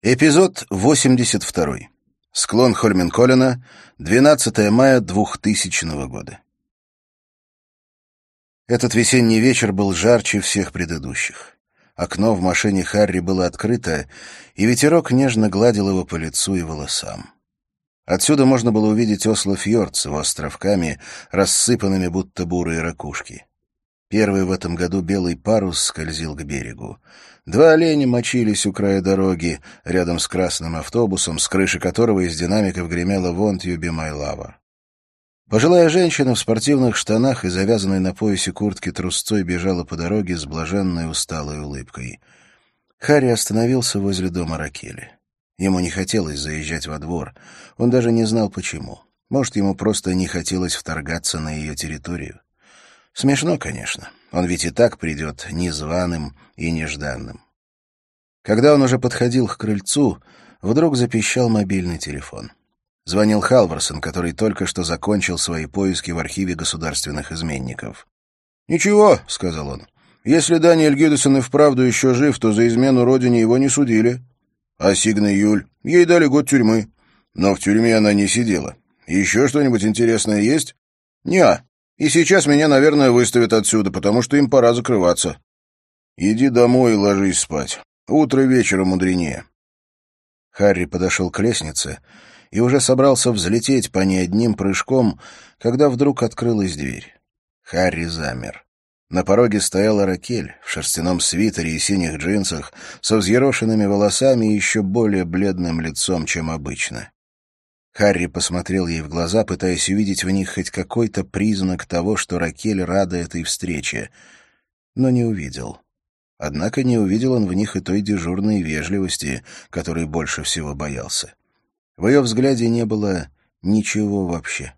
Эпизод 82. Склон Холменколлена, 12 мая 2000 года. Этот весенний вечер был жарче всех предыдущих. Окно в машине Харри было открыто, и ветерок нежно гладил его по лицу и волосам. Отсюда можно было увидеть Осло-фьорд с его островками, рассыпанными будто бурые ракушки. Первый в этом году белый парус скользил к берегу. Два оленя мочились у края дороги, рядом с красным автобусом, с крыши которого из динамиков гремела «Won't you be my lover?». Пожилая женщина в спортивных штанах и завязанной на поясе куртки трусцой бежала по дороге с блаженной усталой улыбкой. Харри остановился возле дома Ракели. Ему не хотелось заезжать во двор. Он даже не знал, почему. Может, ему просто не хотелось вторгаться на ее территорию. Смешно, конечно. Он ведь и так придет незваным и нежданным. Когда он уже подходил к крыльцу, вдруг запищал мобильный телефон. Звонил Халварсон, который только что закончил свои поиски в архиве государственных изменников. «Ничего», — сказал он, — «если Даниэль Гидесон и вправду еще жив, то за измену родине его не судили. А Сигна Юль, ей дали год тюрьмы. Но в тюрьме она не сидела. Еще что-нибудь интересное есть?» «Не-а. И сейчас меня, наверное, выставят отсюда, потому что им пора закрываться. Иди домой и ложись спать. Утро вечера мудренее». Харри подошел к лестнице и уже собрался взлететь по ней одним прыжком, когда вдруг открылась дверь. Харри замер. На пороге стояла Ракель в шерстяном свитере и синих джинсах, со взъерошенными волосами и еще более бледным лицом, чем обычно. Харри посмотрел ей в глаза, пытаясь увидеть в них хоть какой-то признак того, что Ракель рада этой встрече, но не увидел. Однако не увидел он в них и той дежурной вежливости, которой больше всего боялся. В ее взгляде не было ничего вообще.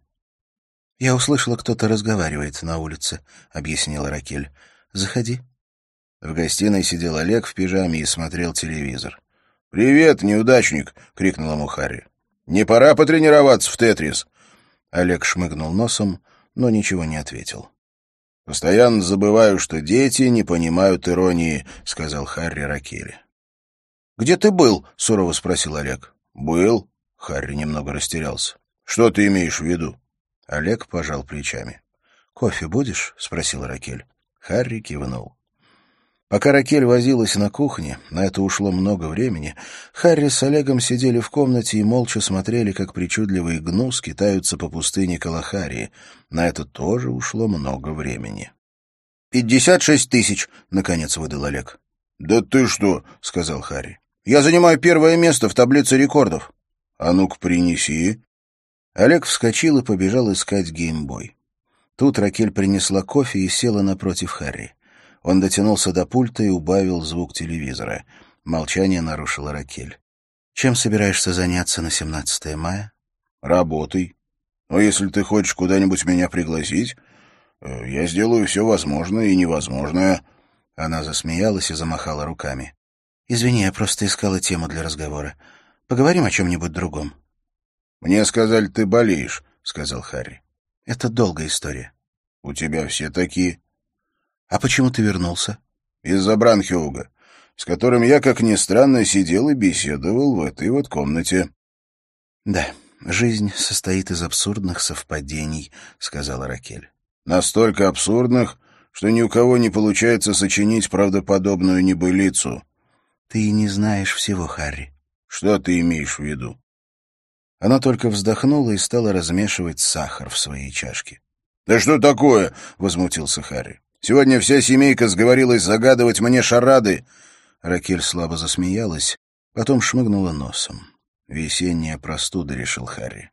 «Я услышала, кто-то разговаривает на улице», — объяснила Ракель. «Заходи». В гостиной сидел Олег в пижаме и смотрел телевизор. «Привет, неудачник!» — крикнул ему Харри. «Не пора потренироваться в тетрис?» Олег шмыгнул носом, но ничего не ответил. «Постоянно забываю, что дети не понимают иронии», — сказал Харри Ракели. «Где ты был?» — сурово спросил Олег. «Был?» — Харри немного растерялся. «Что ты имеешь в виду?» Олег пожал плечами. «Кофе будешь?» — спросил Ракель. Харри кивнул. Пока Ракель возилась на кухне, на это ушло много времени, Харри с Олегом сидели в комнате и молча смотрели, как причудливый гну скитаются по пустыне Калахари. На это тоже ушло много времени. 56 тысяч, — наконец выдал Олег. «Да ты что?» — сказал Харри. «Я занимаю первое место в таблице рекордов». «А ну-ка, принеси». Олег вскочил и побежал искать геймбой. Тут Ракель принесла кофе и села напротив Харри. Он дотянулся до пульта и убавил звук телевизора. Молчание нарушила Ракель. «Чем собираешься заняться на 17 мая?» «Работой. Но если ты хочешь куда-нибудь меня пригласить, я сделаю все возможное и невозможное». Она засмеялась и замахала руками. «Извини, я просто искала тему для разговора. Поговорим о чем-нибудь другом». «Мне сказали, ты болеешь», — сказал Харри. «Это долгая история». «У тебя все такие». «А почему ты вернулся?» «Из-за Бранхеуга, с которым я, как ни странно, сидел и беседовал в этой вот комнате». «Да, жизнь состоит из абсурдных совпадений», — сказала Ракель. «Настолько абсурдных, что ни у кого не получается сочинить правдоподобную небылицу». «Ты не знаешь всего, Харри». «Что ты имеешь в виду?» Она только вздохнула и стала размешивать сахар в своей чашке. «Да что такое?» — возмутился Харри. «Сегодня вся семейка сговорилась загадывать мне шарады». Ракель слабо засмеялась, потом шмыгнула носом. «Весенняя простуда», — решил Харри.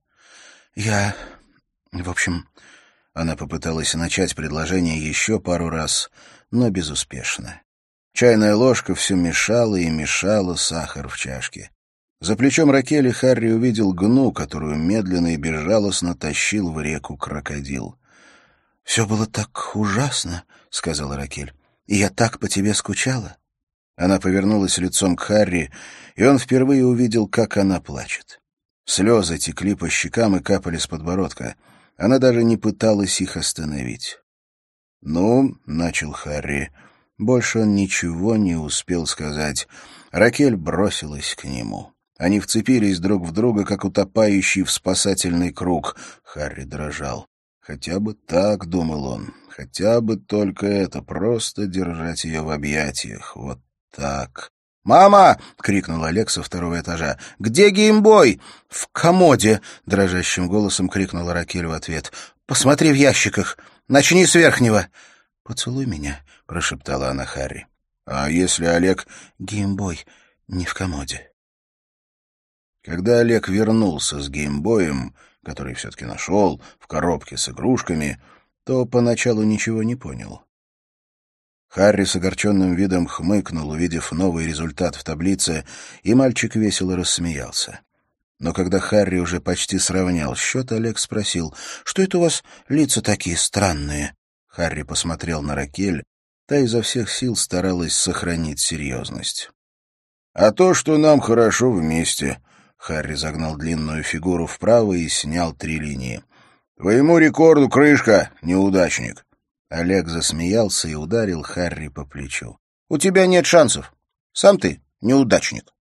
В общем...» Она попыталась начать предложение еще пару раз, но безуспешно. Чайная ложка все мешала и мешала сахар в чашке. За плечом Ракели Харри увидел гну, которую медленно и безжалостно тащил в реку крокодил. «Все было так ужасно», — сказала Ракель, — «и я так по тебе скучала». Она повернулась лицом к Харри, и он впервые увидел, как она плачет. Слезы текли по щекам и капали с подбородка. Она даже не пыталась их остановить. «Ну, — начал Харри, — Больше он ничего не успел сказать. Ракель бросилась к нему. Они вцепились друг в друга, как утопающий в спасательный круг. Харри дрожал. «Хотя бы так», — думал он, — «хотя бы только это, просто держать ее в объятиях. Вот так». «Мама!» — крикнул Олег со второго этажа. «Где геймбой?» «В комоде!» — дрожащим голосом крикнула Ракель в ответ. «Посмотри в ящиках. Начни с верхнего». «Поцелуй меня», — прошептала она Харри. «А если Олег...» «Геймбой не в комоде». Когда Олег вернулся с геймбоем, который все-таки нашел, в коробке с игрушками, то поначалу ничего не понял. Харри с огорченным видом хмыкнул, увидев новый результат в таблице, и мальчик весело рассмеялся. Но когда Харри уже почти сравнял счет, Олег спросил: «Что это у вас лица такие странные?» Харри посмотрел на Ракель, та изо всех сил старалась сохранить серьезность. «А то, что нам хорошо вместе», — Харри загнал длинную фигуру вправо и снял 3 линии. «Твоему рекорду крышка, неудачник». Олег засмеялся и ударил Харри по плечу. «У тебя нет шансов. Сам ты неудачник».